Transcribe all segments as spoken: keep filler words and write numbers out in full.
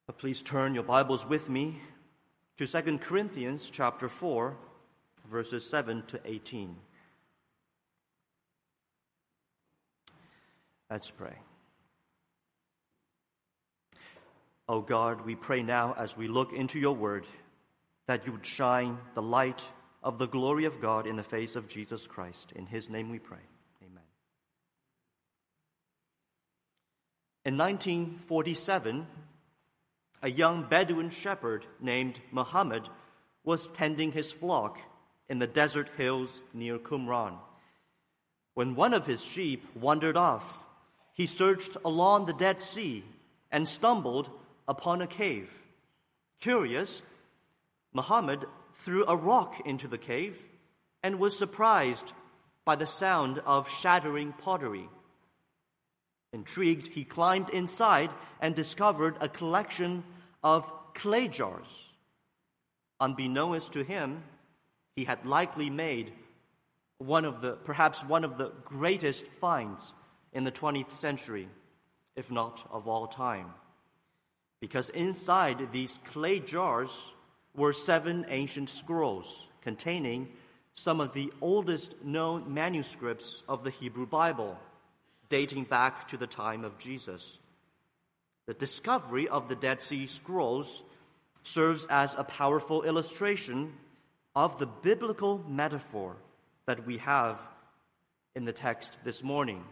Please turn your Bibles with me to Second Corinthians chapter four, verses seven to eighteen. Let's pray. O God, we pray now as we look into your word that you would shine the light of the glory of God in the face of Jesus Christ. In his name we pray. Amen. In nineteen forty-seven, a young Bedouin shepherd named Muhammad was tending his flock in the desert hills near Qumran. When one of his sheep wandered off, he searched along the Dead Sea and stumbled upon a cave. Curious, Muhammad threw a rock into the cave and was surprised by the sound of shattering pottery. Intrigued, he climbed inside and discovered a collection of clay jars. Unbeknownst to him, he had likely made one of the, perhaps one of the greatest finds in the twentieth century, if not of all time. Because inside these clay jars were seven ancient scrolls containing some of the oldest known manuscripts of the Hebrew Bible, dating back to the time of Jesus. The discovery of the Dead Sea Scrolls serves as a powerful illustration of the biblical metaphor that we have in the text this morning.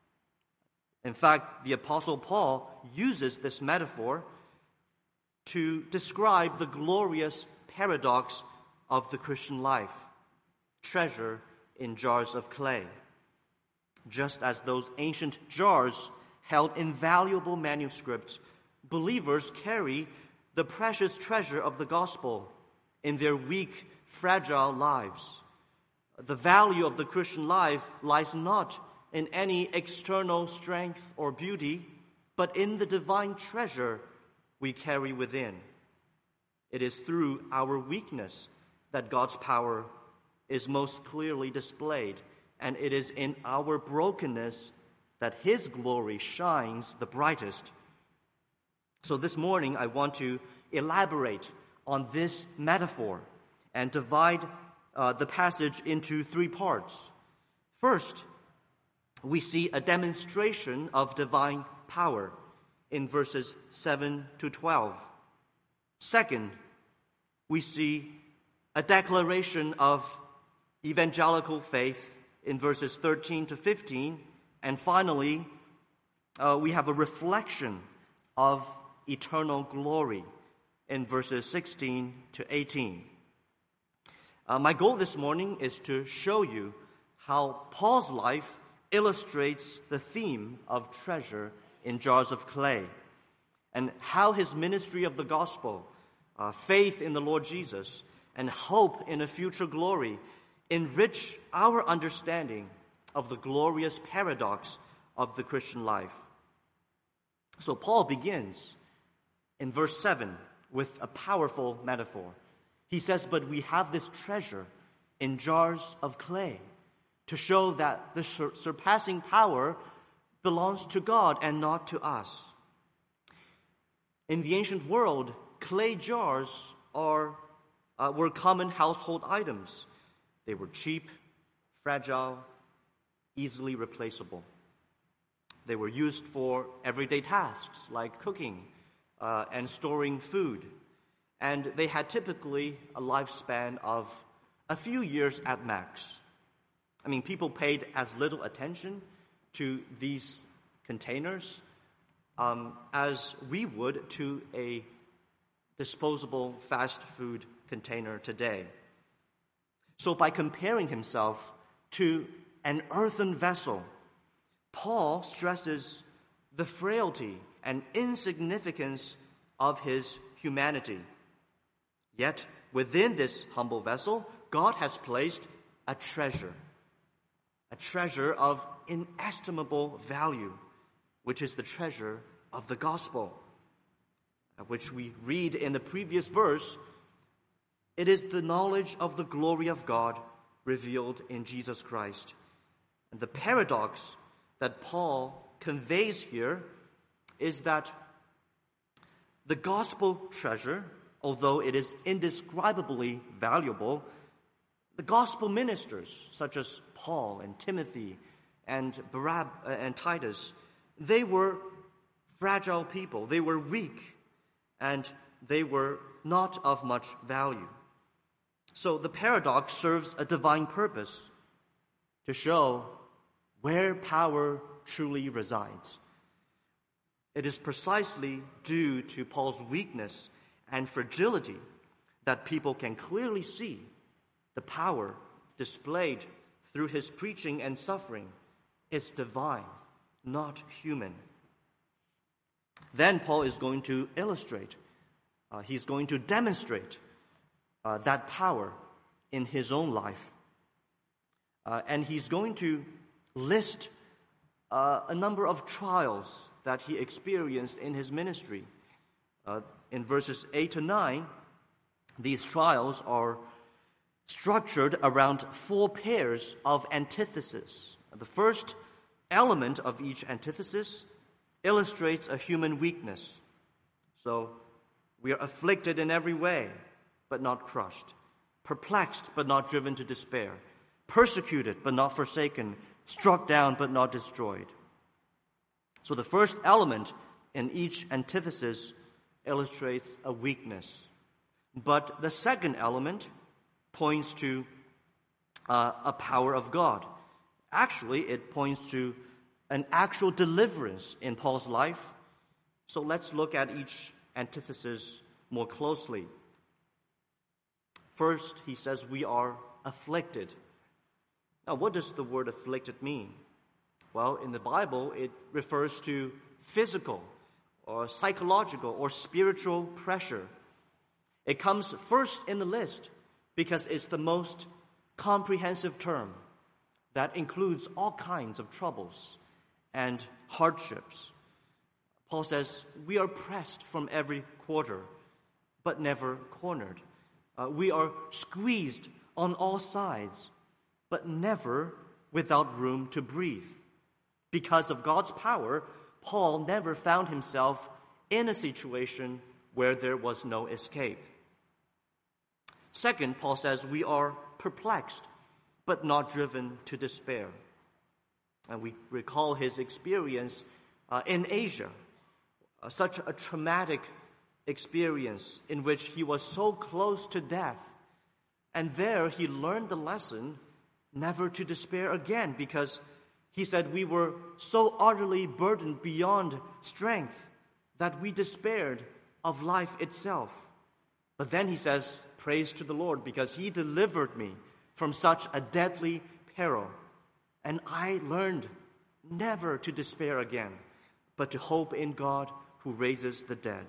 In fact, the Apostle Paul uses this metaphor to describe the glorious paradox of the Christian life, treasure in jars of clay. Just as those ancient jars held invaluable manuscripts, believers carry the precious treasure of the gospel in their weak, fragile lives. The value of the Christian life lies not in any external strength or beauty, but in the divine treasure we carry within. It is through our weakness that God's power is most clearly displayed, and it is in our brokenness that his glory shines the brightest. So this morning I want to elaborate on this metaphor and divide uh, the passage into three parts. First, we see a demonstration of divine power in verses seven to twelve. Second, we see a declaration of evangelical faith in verses thirteen to fifteen. And finally, uh, we have a reflection of eternal glory in verses sixteen to eighteen. Uh, my goal this morning is to show you how Paul's life illustrates the theme of treasure in jars of clay, and how his ministry of the gospel, uh, faith in the Lord Jesus, and hope in a future glory enrich our understanding of the glorious paradox of the Christian life. So Paul begins in verse seven with a powerful metaphor. He says, "But we have this treasure in jars of clay," to show that the sur- surpassing power belongs to God and not to us. In the ancient world, clay jars are uh, were common household items. They were cheap, fragile, easily replaceable. They were used for everyday tasks like cooking uh, and storing food. And they had typically a lifespan of a few years at max. I mean, people paid as little attention to these containers um, as we would to a disposable fast food container today. So by comparing himself to an earthen vessel, Paul stresses the frailty and insignificance of his humanity. Yet, within this humble vessel, God has placed a treasure, a treasure of inestimable value, which is the treasure of the gospel, which we read in the previous verse. It is the knowledge of the glory of God revealed in Jesus Christ. And the paradox that Paul conveys here is that The gospel treasure, although it is indescribably valuable, the gospel ministers, such as Paul and Timothy and Barab and Titus, they were fragile people. They were weak, and they were not of much value. So the paradox serves a divine purpose to show where power truly resides. It is precisely due to Paul's weakness and fragility that people can clearly see the power displayed through his preaching and suffering is divine, not human. Then Paul is going to illustrate, uh, he's going to demonstrate uh, that power in his own life. Uh, and he's going to list uh, a number of trials that he experienced in his ministry. Uh, in verses eight to nine, these trials are structured around four pairs of antitheses. The first element of each antithesis illustrates a human weakness. So, we are afflicted in every way, but not crushed. Perplexed, but not driven to despair. Persecuted, but not forsaken. Struck down, but not destroyed. So the first element in each antithesis illustrates a weakness. But the second element points to uh, a power of God. Actually, it points to an actual deliverance in Paul's life. So let's look at each antithesis more closely. First, he says we are afflicted. Now, what does the word afflicted mean? Well, in the Bible, it refers to physical or psychological or spiritual pressure. It comes first in the list because it's the most comprehensive term that includes all kinds of troubles and hardships. Paul says, we are pressed from every quarter, but never cornered. Uh, we are squeezed on all sides, but never without room to breathe. Because of God's power, Paul never found himself in a situation where there was no escape. Second, Paul says we are perplexed, but not driven to despair. And we recall his experience uh, in Asia, uh, such a traumatic experience in which he was so close to death. And there he learned the lesson never to despair again, because he said we were so utterly burdened beyond strength that we despaired of life itself. But then he says, praise to the Lord, because he delivered me from such a deadly peril. And I learned never to despair again, but to hope in God who raises the dead.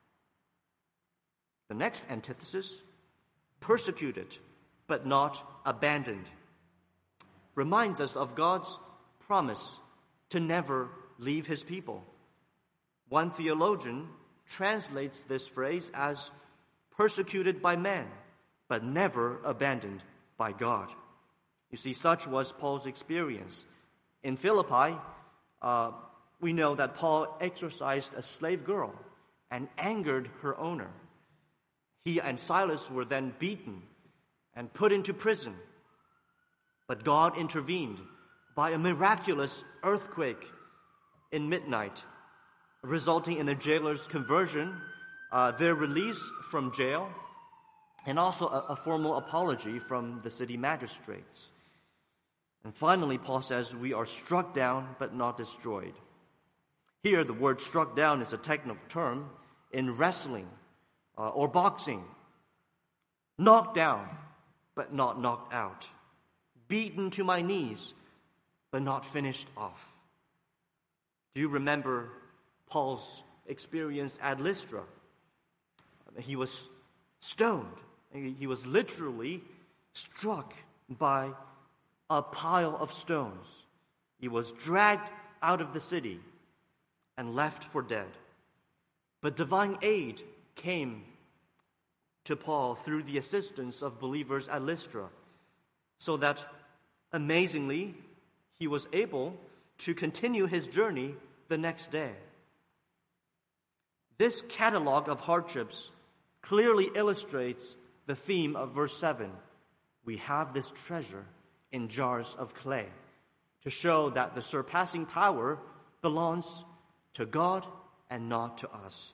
The next antithesis, persecuted but not abandoned, reminds us of God's promise to never leave his people. One theologian translates this phrase as persecuted by men, but never abandoned by God. You see, such was Paul's experience. In Philippi, uh, we know that Paul exorcised a slave girl and angered her owner. He and Silas were then beaten and put into prison. But God intervened by a miraculous earthquake in midnight, resulting in the jailer's conversion, uh, their release from jail, and also a, a formal apology from the city magistrates. And finally, Paul says, we are struck down but not destroyed. Here, the word struck down is a technical term in wrestling uh, or boxing. Knocked down but not knocked out. Beaten to my knees but not finished off. Do you remember Paul's experience at Lystra? He was stoned. He was literally struck by a pile of stones. He was dragged out of the city and left for dead. But divine aid came to Paul through the assistance of believers at Lystra, so that amazingly he was able to continue his journey the next day. This catalog of hardships clearly illustrates the theme of verse seven. We have this treasure in jars of clay, to show that the surpassing power belongs to God and not to us.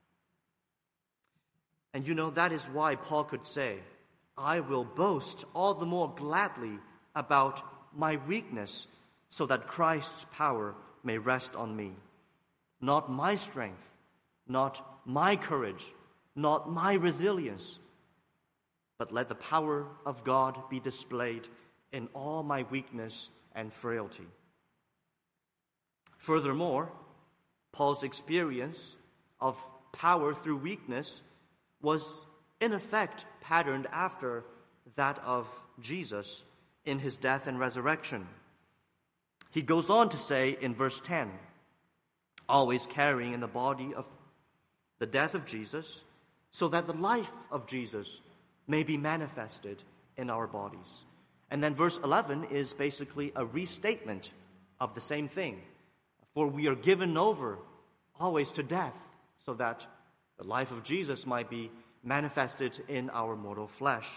And you know, that is why Paul could say, I will boast all the more gladly about my weakness, so that Christ's power may rest on me. Not my strength, not my courage, not my resilience, but let the power of God be displayed in all my weakness and frailty. Furthermore, Paul's experience of power through weakness was in effect patterned after that of Jesus in his death and resurrection. He goes on to say in verse ten, always carrying in the body of the death of Jesus, so that the life of Jesus may be manifested in our bodies. And then verse eleven is basically a restatement of the same thing. For we are given over always to death, so that the life of Jesus might be manifested in our mortal flesh.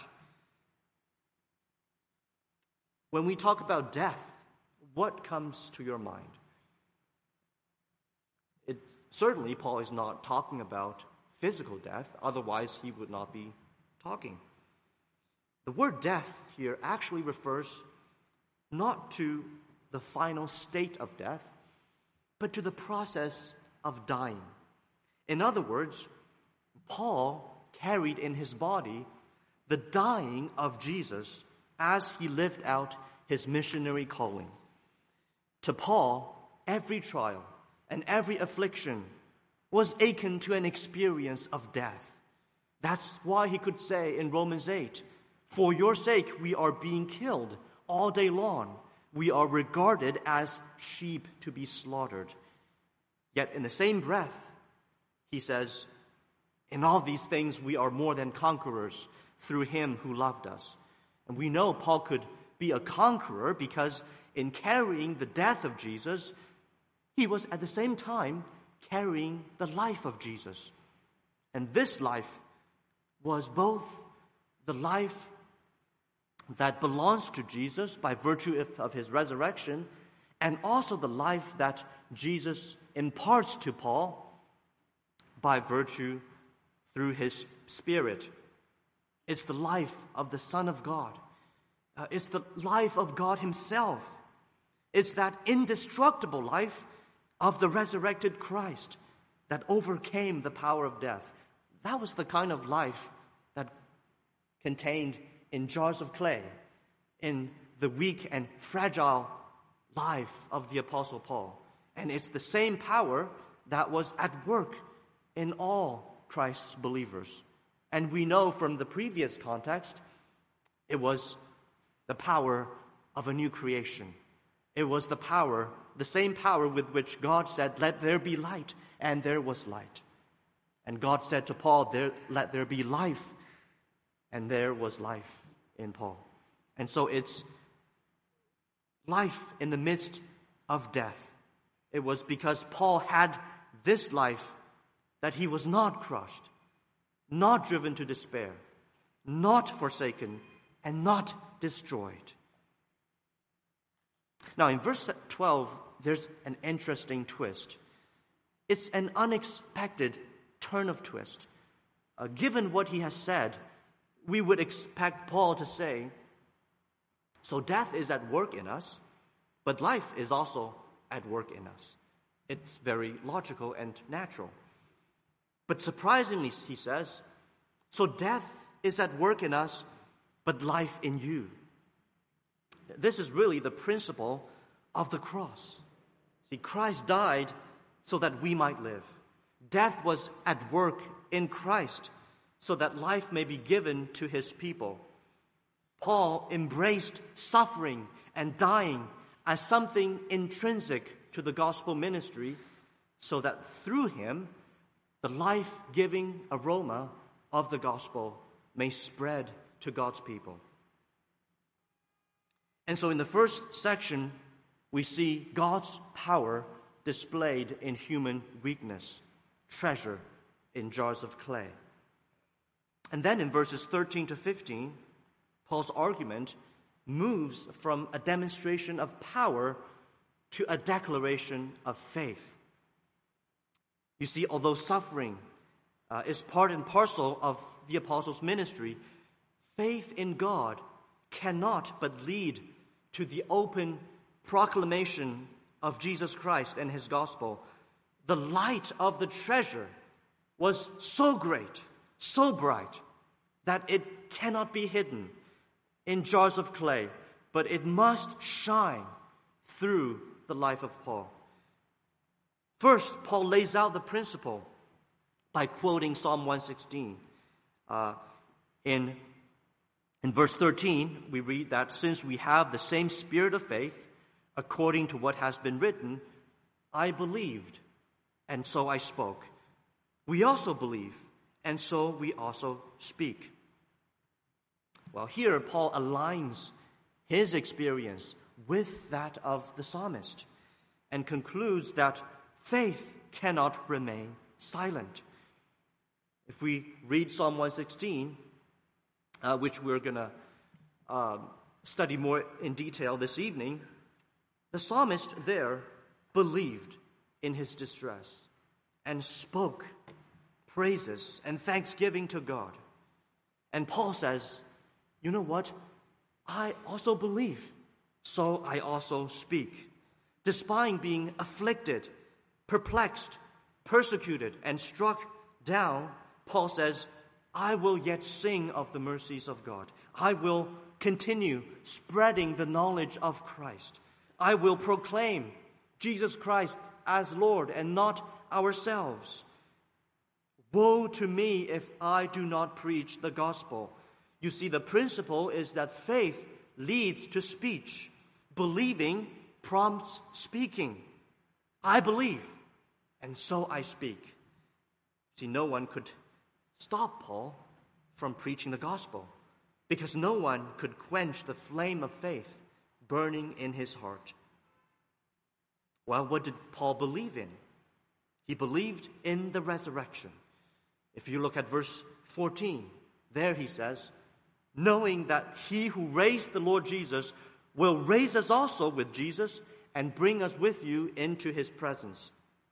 When we talk about death, what comes to your mind? It, certainly, Paul is not talking about physical death, otherwise he would not be talking. The word death here actually refers not to the final state of death, but to the process of dying. In other words, Paul carried in his body the dying of Jesus as he lived out his missionary calling. To Paul, every trial and every affliction was akin to an experience of death. That's why he could say in Romans eight, for your sake we are being killed all day long. We are regarded as sheep to be slaughtered. Yet in the same breath, he says, in all these things we are more than conquerors through him who loved us. And we know Paul could be a conqueror because in carrying the death of Jesus, he was at the same time carrying the life of Jesus. And this life was both the life that belongs to Jesus by virtue of his resurrection, and also the life that Jesus imparts to Paul by virtue through his Spirit. It's the life of the Son of God. Uh, it's the life of God himself. It's that indestructible life of the resurrected Christ that overcame the power of death. That was the kind of life that contained in jars of clay, in the weak and fragile life of the Apostle Paul. And it's the same power that was at work in all Christ's believers. And we know from the previous context, it was the power of a new creation. It was the power, the same power with which God said, let there be light, and there was light. And God said to Paul, there, let there be life, and there was life in Paul. And so it's life in the midst of death. It was because Paul had this life that he was not crushed, not driven to despair, not forsaken, and not destroyed. Now, in verse twelve, there's an interesting twist. It's an unexpected turn of twist. Uh, given what he has said, we would expect Paul to say, so death is at work in us, but life is also at work in us. It's very logical and natural. But surprisingly, he says, so death is at work in us, but life in you. This is really the principle of the cross. See, Christ died so that we might live. Death was at work in Christ so that life may be given to his people. Paul embraced suffering and dying as something intrinsic to the gospel ministry so that through him, the life-giving aroma of the gospel may spread to God's people. And so in the first section, we see God's power displayed in human weakness, treasure in jars of clay. And then in verses thirteen to fifteen, Paul's argument moves from a demonstration of power to a declaration of faith. You see, although suffering uh, is part and parcel of the apostles' ministry, faith in God cannot but lead to the open proclamation of Jesus Christ and his gospel. The light of the treasure was so great, so bright, that it cannot be hidden in jars of clay, but it must shine through the life of Paul. First, Paul lays out the principle by quoting Psalm one sixteen. Uh, in, in verse thirteen, we read that since we have the same spirit of faith, according to what has been written, I believed, and so I spoke. We also believe, and so we also speak. Well, here Paul aligns his experience with that of the psalmist and concludes that faith cannot remain silent. If we read Psalm one sixteen, uh, which we're going to uh, study more in detail this evening, the psalmist there believed in his distress and spoke praises and thanksgiving to God. And Paul says, you know what? I also believe, so I also speak. Despite being afflicted, perplexed, persecuted, and struck down, Paul says, I will yet sing of the mercies of God. I will continue spreading the knowledge of Christ. I will proclaim Jesus Christ as Lord and not ourselves. Woe to me if I do not preach the gospel. You see, the principle is that faith leads to speech. Believing prompts speaking. I believe, and so I speak. See, no one could stop Paul from preaching the gospel because no one could quench the flame of faith burning in his heart. Well, what did Paul believe in? He believed in the resurrection. If you look at verse fourteen, there he says, knowing that he who raised the Lord Jesus will raise us also with Jesus and bring us with you into his presence.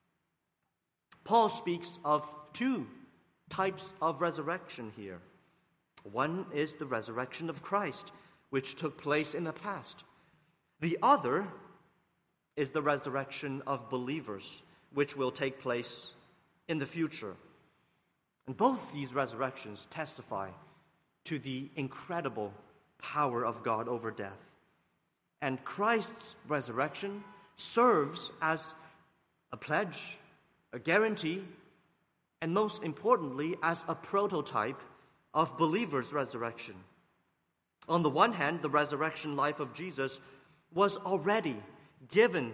Paul speaks of two types of resurrection here. One is the resurrection of Christ, which took place in the past. The other is the resurrection of believers, which will take place in the future. And both these resurrections testify to the incredible power of God over death. And Christ's resurrection serves as a pledge, a guarantee, and most importantly, as a prototype of believers' resurrection. On the one hand, the resurrection life of Jesus was already given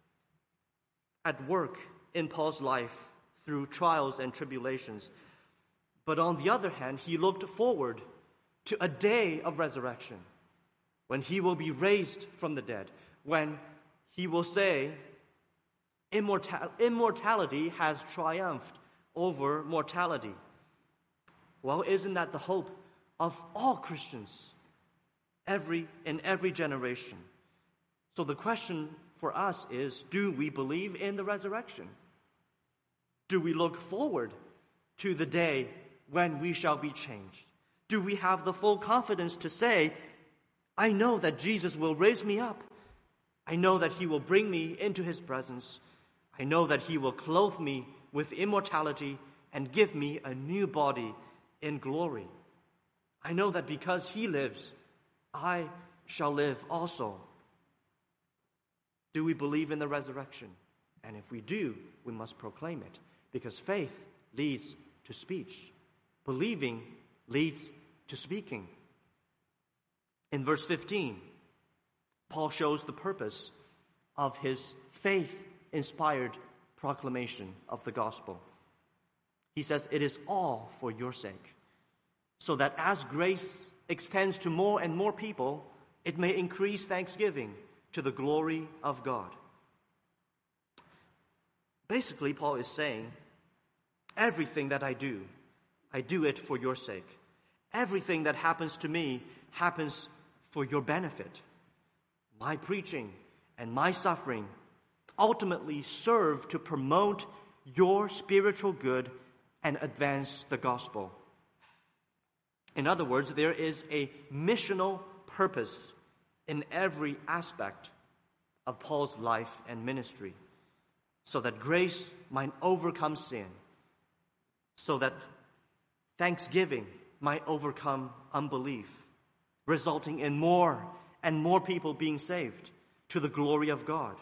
at work in Paul's life through trials and tribulations. But on the other hand, he looked forward to a day of resurrection when he will be raised from the dead, when he will say, Immortal- immortality has triumphed over mortality. Well, isn't that the hope of all Christians, every in every generation? So the question for us is, do we believe in the resurrection? Do we look forward to the day when we shall be changed? Do we have the full confidence to say, I know that Jesus will raise me up. I know that he will bring me into his presence. I know that he will clothe me with immortality and give me a new body in glory. I know that because he lives, I shall live also. Do we believe in the resurrection? And if we do, we must proclaim it, because faith leads to speech. Believing leads to speaking. In verse fifteen, Paul shows the purpose of his faith-inspired proclamation of the gospel. He says, it is all for your sake, so that as grace extends to more and more people, it may increase thanksgiving to the glory of God. Basically, Paul is saying, everything that I do, I do it for your sake. Everything that happens to me happens for your benefit. My preaching and my suffering ultimately serve to promote your spiritual good and advance the gospel. In other words, there is a missional purpose in every aspect of Paul's life and ministry, so that grace might overcome sin, so that thanksgiving might overcome unbelief, resulting in more and more people being saved to the glory of God.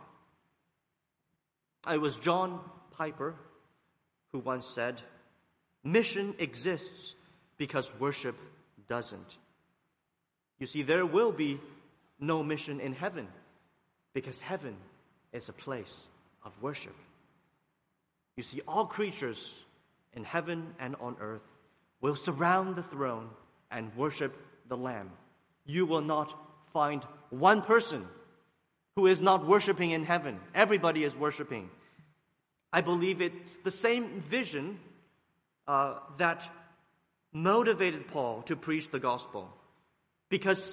It was John Piper who once said, "Mission exists because worship doesn't." You see, there will be no mission in heaven because heaven is a place of worship. You see, all creatures in heaven and on earth will surround the throne and worship the Lamb. You will not find one person who is not worshiping in heaven. Everybody is worshiping. I believe it's the same vision uh, that motivated Paul to preach the gospel, because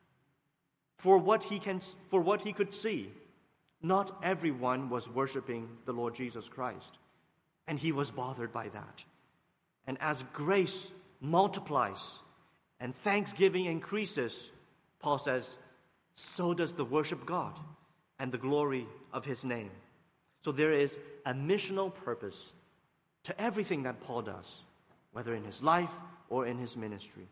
for what he can, for what he could see, not everyone was worshiping the Lord Jesus Christ, and he was bothered by that. And as grace multiplies and thanksgiving increases, Paul says, so does the worship God and the glory of his name. So there is a missional purpose to everything that Paul does, whether in his life or in his ministry.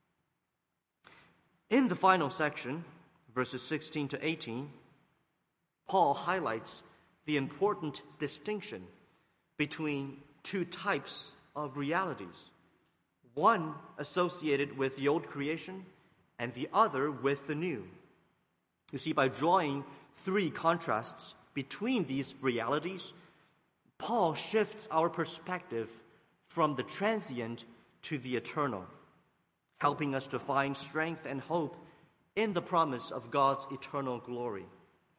In the final section, verses sixteen to eighteen, Paul highlights the important distinction between two types of realities, one associated with the old creation and the other with the new. You see, by drawing three contrasts between these realities, Paul shifts our perspective from the transient to the eternal, helping us to find strength and hope in the promise of God's eternal glory.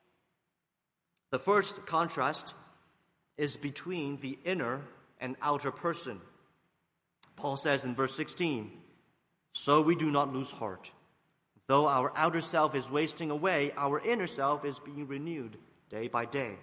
The first contrast is between the inner and outer person. Paul says in verse sixteen, "So we do not lose heart. Though our outer self is wasting away, our inner self is being renewed day by day."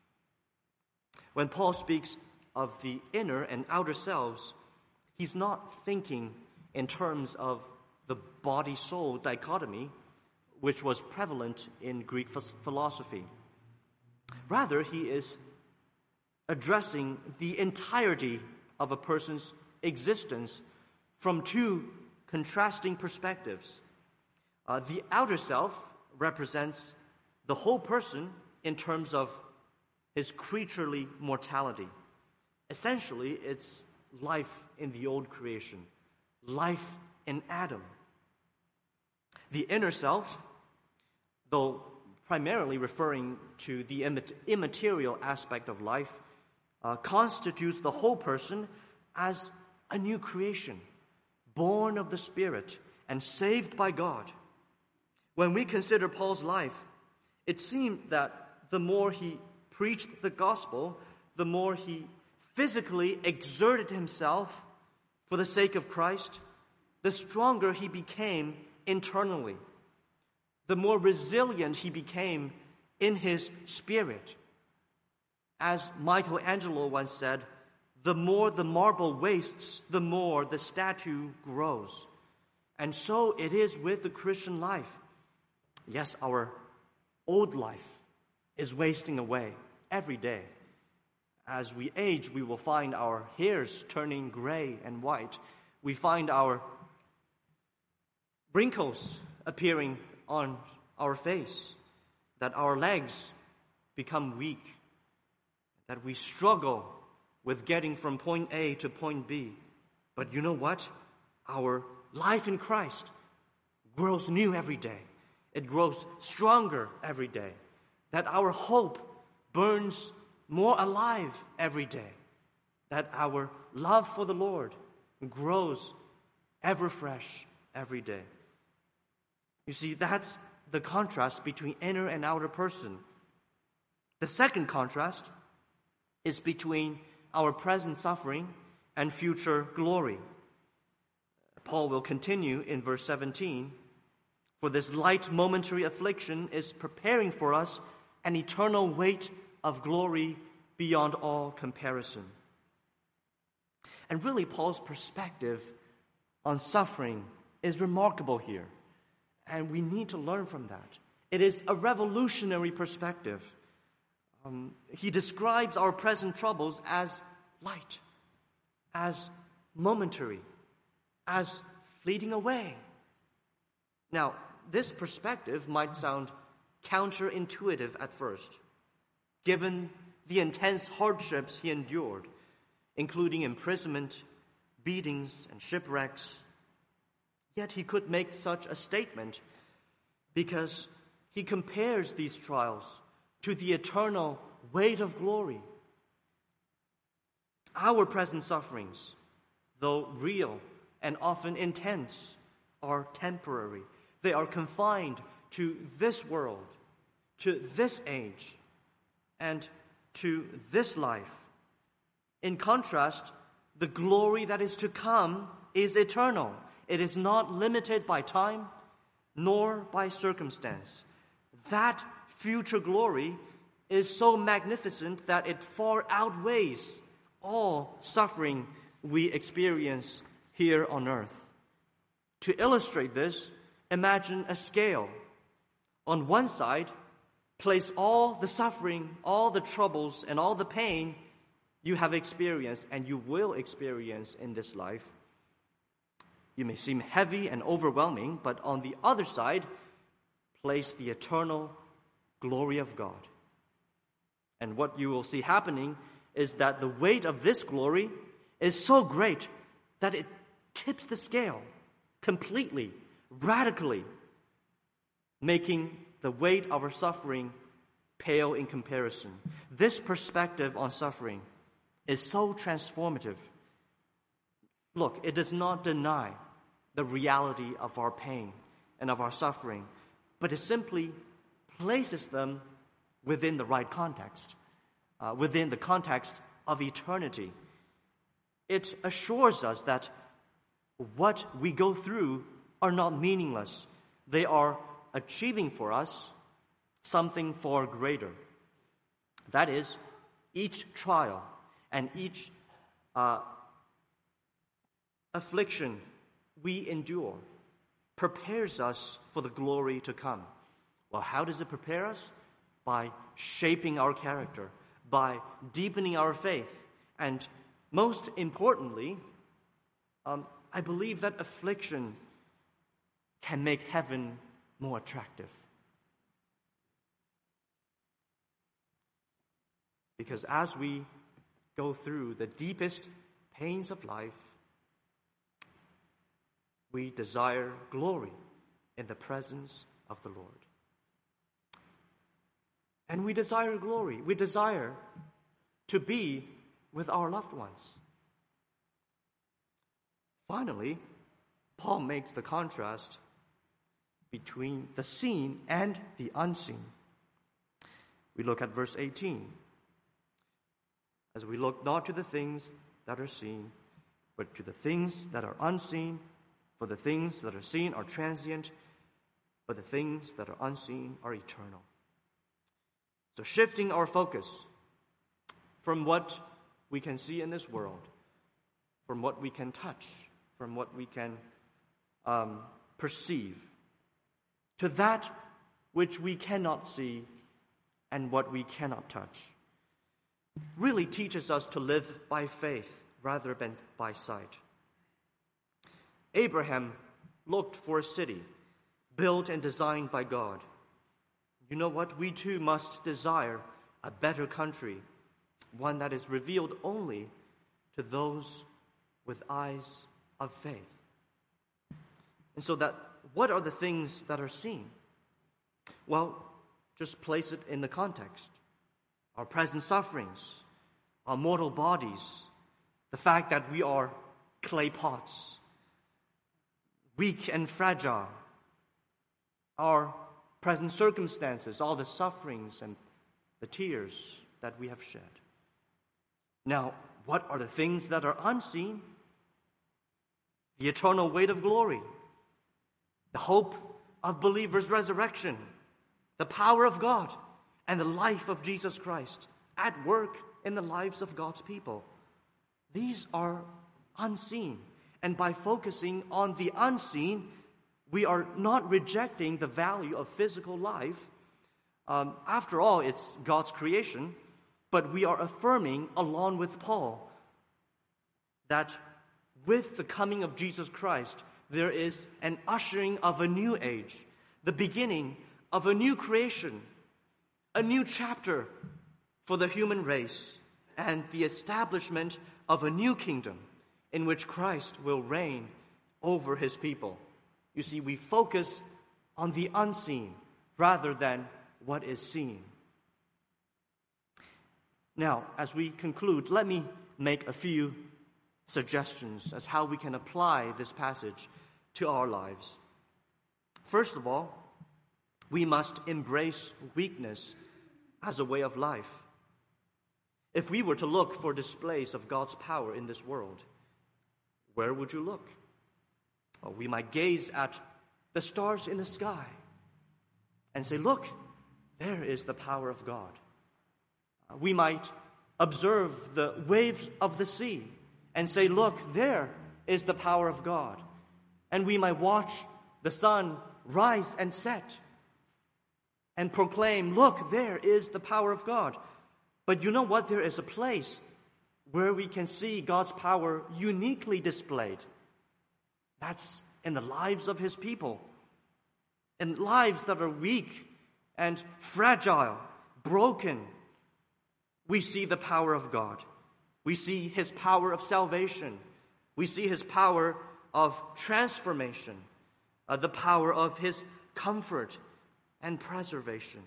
When Paul speaks of the inner and outer selves, he's not thinking in terms of the body-soul dichotomy, which was prevalent in Greek philosophy. Rather, he is addressing the entirety of a person's existence from two contrasting perspectives. Uh, the outer self represents the whole person in terms of his creaturely mortality. Essentially, it's life in the old creation, life in Adam. The inner self, though primarily referring to the immaterial aspect of life, uh, constitutes the whole person as a new creation, born of the Spirit and saved by God. When we consider Paul's life, it seemed that the more he preached the gospel, the more he physically exerted himself for the sake of Christ, the stronger he became internally, the more resilient he became in his spirit. As Michelangelo once said, the more the marble wastes, the more the statue grows. And so it is with the Christian life. Yes, our old life is wasting away every day. As we age, we will find our hairs turning gray and white. We find our wrinkles appearing on our face, that our legs become weak, that we struggle with getting from point A to point B. But you know what? Our life in Christ grows new every day. It grows stronger every day. That our hope burns more alive every day. That our love for the Lord grows ever fresh every day. You see, that's the contrast between inner and outer person. The second contrast is between our present suffering and future glory. Paul will continue in verse seventeen, "For this light momentary affliction is preparing for us an eternal weight of glory beyond all comparison." And really, Paul's perspective on suffering is remarkable here, and we need to learn from that. It is a revolutionary perspective. Um, he describes our present troubles as light, as momentary, as fleeting away. Now, this perspective might sound counterintuitive at first, given the intense hardships he endured, including imprisonment, beatings, and shipwrecks. Yet he could make such a statement because he compares these trials to the eternal weight of glory. Our present sufferings, though real and often intense, are temporary. They are confined to this world, to this age, and to this life. In contrast, the glory that is to come is eternal. It is not limited by time nor by circumstance. That future glory is so magnificent that it far outweighs all suffering we experience here on earth. To illustrate this, imagine a scale. On one side, place all the suffering, all the troubles, and all the pain you have experienced and you will experience in this life. You may seem heavy and overwhelming, but on the other side, place the eternal glory of God. And what you will see happening is that the weight of this glory is so great that it tips the scale completely, radically, making the weight of our suffering pale in comparison. This perspective on suffering is so transformative. Look, it does not deny the reality of our pain and of our suffering, but it simply places them within the right context, uh, within the context of eternity. It assures us that what we go through are not meaningless. They are achieving for us something far greater. That is, each trial and each uh, affliction we endure prepares us for the glory to come. Well, how does it prepare us? By shaping our character, by deepening our faith, and most importantly, um, I believe that affliction can make heaven more attractive. Because as we go through the deepest pains of life, we desire glory in the presence of the Lord. And we desire glory. We desire to be with our loved ones. Finally, Paul makes the contrast between the seen and the unseen. We look at verse eighteen. As we look not to the things that are seen, but to the things that are unseen, for the things that are seen are transient, but the things that are unseen are eternal. So shifting our focus from what we can see in this world, from what we can touch, from what we can um, perceive, to that which we cannot see and what we cannot touch, really teaches us to live by faith rather than by sight. Abraham looked for a city built and designed by God. You know what? We too must desire a better country, one that is revealed only to those with eyes of faith. And so that, what are the things that are seen? Well, just place it in the context. Our present sufferings, our mortal bodies, the fact that we are clay pots, weak and fragile, our present circumstances, all the sufferings and the tears that we have shed. Now, What are the things that are unseen? The eternal weight of glory, the hope of believers' resurrection, the power of God, and the life of Jesus Christ at work in the lives of God's people. These are unseen. And by focusing on the unseen, we are not rejecting the value of physical life. Um, after all, it's God's creation. But we are affirming, along with Paul, that with the coming of Jesus Christ, there is an ushering of a new age, the beginning of a new creation, a new chapter for the human race, and the establishment of a new kingdom in which Christ will reign over his people. You see, we focus on the unseen rather than what is seen. Now, as we conclude, let me make a few suggestions as how we can apply this passage to our lives. First of all, we must embrace weakness as a way of life. If we were to look for displays of God's power in this world, where would you look? Well, we might gaze at the stars in the sky and say, look, there is the power of God. We might observe the waves of the sea and say, look, there is the power of God. And we might watch the sun rise and set and proclaim, look, there is the power of God. But you know what? There is a place where we can see God's power uniquely displayed. That's in the lives of his people, in lives that are weak and fragile, broken. We see the power of God. We see his power of salvation. We see his power of transformation, uh, the power of his comfort and preservation.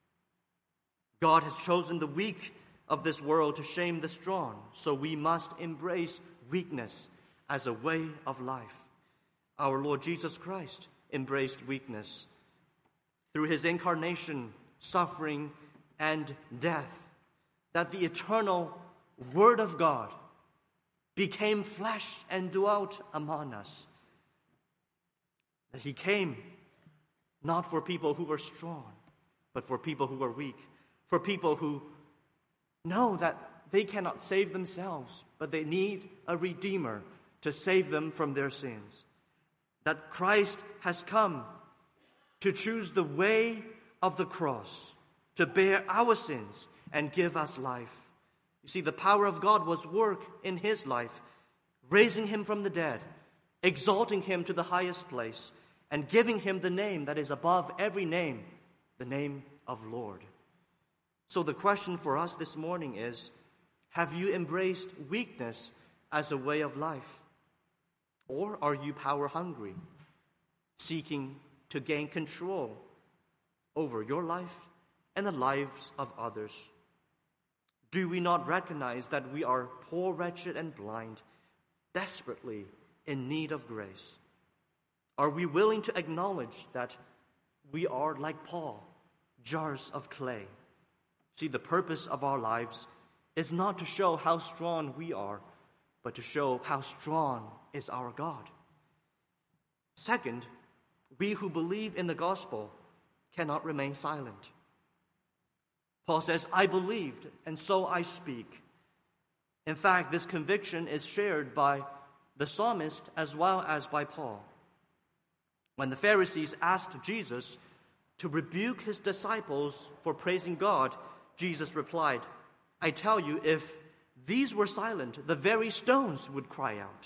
God has chosen the weak of this world to shame the strong, so we must embrace weakness as a way of life. Our Lord Jesus Christ embraced weakness through his incarnation, suffering, and death, that the eternal Word of God became flesh and dwelt among us. That he came not for people who were strong, but for people who are weak, for people who know that they cannot save themselves, but they need a Redeemer to save them from their sins. That Christ has come to choose the way of the cross, to bear our sins and give us life. You see, the power of God was work in his life, raising him from the dead, exalting him to the highest place, and giving him the name that is above every name, the name of Lord. So the question for us this morning is, have you embraced weakness as a way of life? Or are you power hungry, seeking to gain control over your life and the lives of others? Do we not recognize that we are poor, wretched, and blind, desperately in need of grace? Are we willing to acknowledge that we are, like Paul, jars of clay? See, the purpose of our lives is not to show how strong we are, but to show how strong is our God. Second, we who believe in the gospel cannot remain silent. Paul says, I believed, and so I speak. In fact, this conviction is shared by the psalmist as well as by Paul. When the Pharisees asked Jesus to rebuke his disciples for praising God, Jesus replied, I tell you, if these were silent, the very stones would cry out.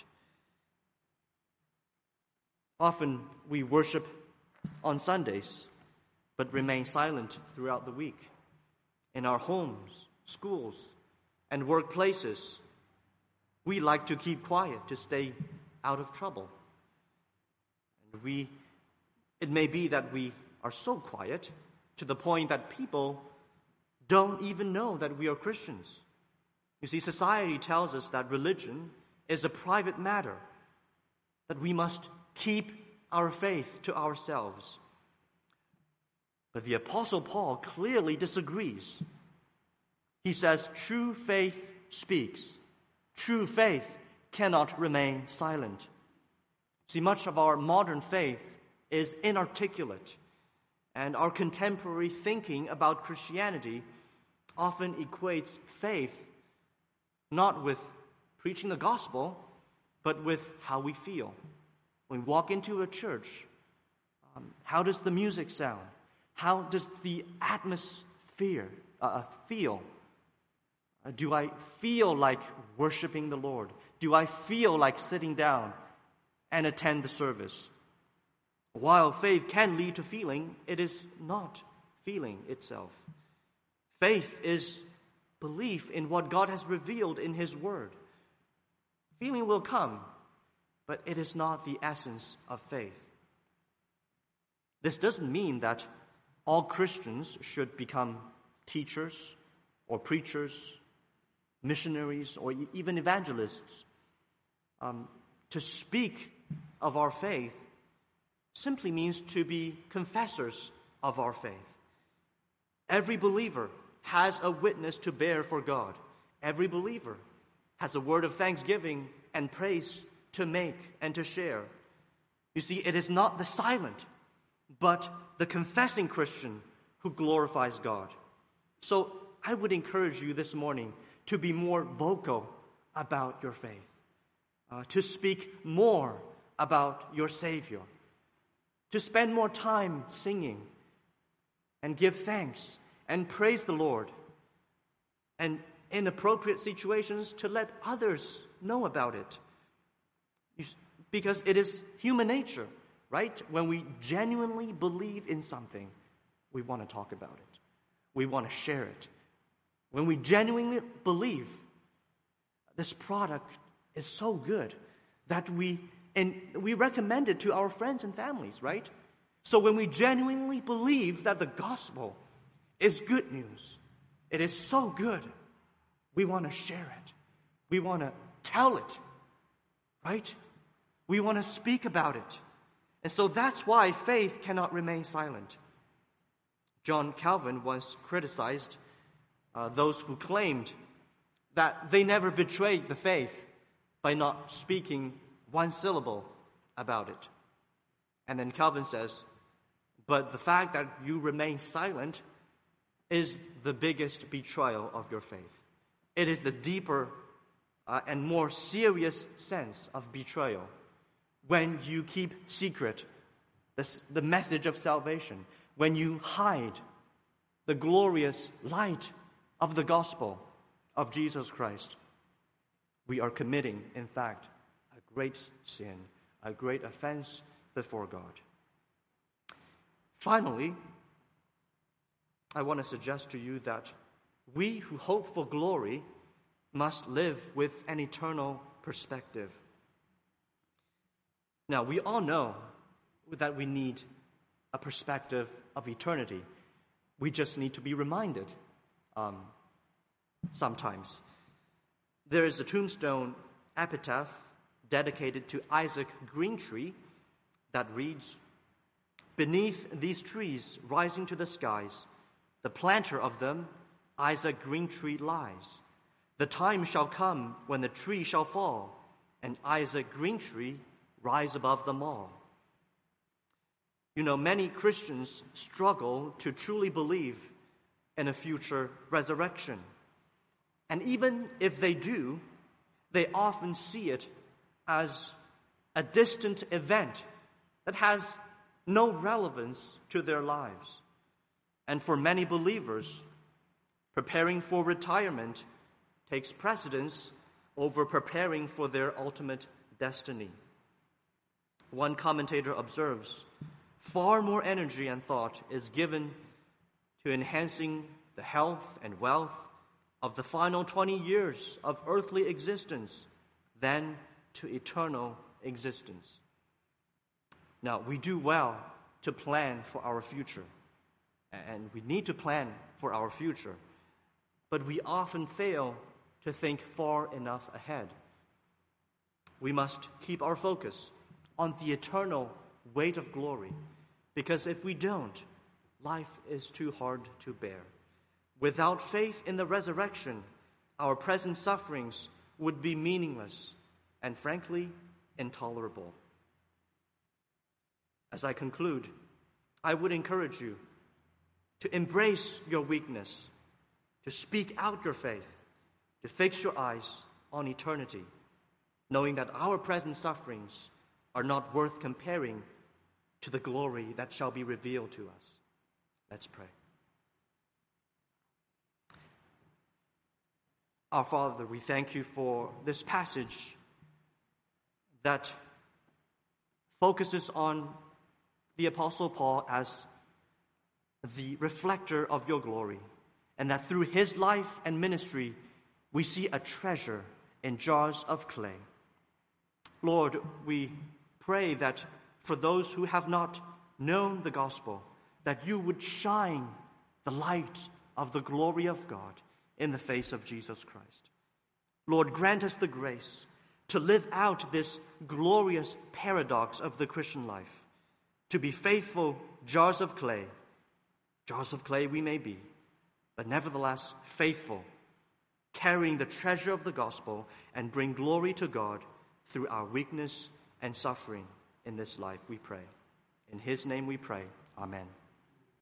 Often we worship on Sundays, but remain silent throughout the week. In our homes, schools, and workplaces, we like to keep quiet to stay out of trouble. And we, it may be that we are so quiet to the point that people don't even know that we are Christians. You see, society tells us that religion is a private matter, that we must keep our faith to ourselves. But the Apostle Paul clearly disagrees. He says, true faith speaks. True faith cannot remain silent. See, much of our modern faith is inarticulate, and our contemporary thinking about Christianity often equates faith not with preaching the gospel, but with how we feel. When we walk into a church, um, how does the music sound? How does the atmosphere uh, feel? Uh, do I feel like worshiping the Lord? Do I feel like sitting down and attend the service? While faith can lead to feeling, it is not feeling itself. Faith is belief in what God has revealed in His Word. Feeling will come, but it is not the essence of faith. This doesn't mean that all Christians should become teachers or preachers, missionaries, or even evangelists. Um, to speak of our faith simply means to be confessors of our faith. Every believer has a witness to bear for God. Every believer has a word of thanksgiving and praise to make and to share. You see, it is not the silent, but the confessing Christian who glorifies God. So I would encourage you this morning to be more vocal about your faith, uh, to speak more about your Savior, to spend more time singing and give thanks and praise the Lord, and in appropriate situations to let others know about it. You, because it is human nature, right? When we genuinely believe in something, we want to talk about it. We want to share it. When we genuinely believe this product is so good that we and we recommend it to our friends and families, right? So when we genuinely believe that the gospel is good news, it is so good, we want to share it. We want to tell it, right? We want to speak about it. And so that's why faith cannot remain silent. John Calvin once criticized uh, those who claimed that they never betrayed the faith by not speaking one syllable about it. And then Calvin says, but the fact that you remain silent is the biggest betrayal of your faith. It is the deeper uh, and more serious sense of betrayal when you keep secret the, the message of salvation, when you hide the glorious light of the gospel of Jesus Christ. We are committing, in fact, a great sin, a great offense before God. Finally, I want to suggest to you that we who hope for glory must live with an eternal perspective. Now, we all know that we need a perspective of eternity. We just need to be reminded um, sometimes. There is a tombstone epitaph dedicated to Isaac Greentree that reads, "Beneath these trees rising to the skies, the planter of them, Isaac Greentree, lies. The time shall come when the tree shall fall, and Isaac Greentree rise above them all." You know, many Christians struggle to truly believe in a future resurrection. And even if they do, they often see it as a distant event that has no relevance to their lives. And for many believers, preparing for retirement takes precedence over preparing for their ultimate destiny. One commentator observes, far more energy and thought is given to enhancing the health and wealth of the final twenty years of earthly existence than to eternal existence. Now, we do well to plan for our future, and we need to plan for our future, but we often fail to think far enough ahead. We must keep our focus on the eternal weight of glory, because if we don't, life is too hard to bear. Without faith in the resurrection, our present sufferings would be meaningless and, frankly, intolerable. As I conclude, I would encourage you to embrace your weakness, to speak out your faith, to fix your eyes on eternity, knowing that our present sufferings are not worth comparing to the glory that shall be revealed to us. Let's pray. Our Father, we thank you for this passage that focuses on the Apostle Paul as the reflector of your glory, and that through his life and ministry, we see a treasure in jars of clay. Lord, we pray that for those who have not known the gospel, that you would shine the light of the glory of God in the face of Jesus Christ. Lord, grant us the grace to live out this glorious paradox of the Christian life, to be faithful jars of clay. Jars of clay we may be, but nevertheless faithful, carrying the treasure of the gospel and bring glory to God through our weakness and suffering in this life, we pray. In his name we pray. Amen.